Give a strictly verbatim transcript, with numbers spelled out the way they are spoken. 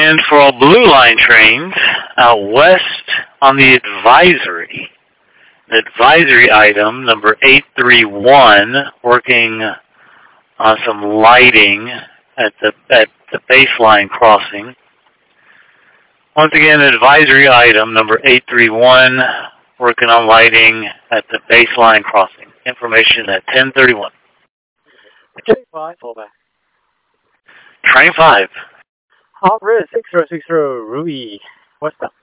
And for all blue line trains, out west on the advisory, the advisory item, number eight three one, working on some lighting at the at the baseline crossing. Once again, advisory item, number eight three one, working on lighting at the baseline crossing. Information at ten thirty-one. Train five, fallback. Train five. Operator six zero six zero, Ruby, westbound.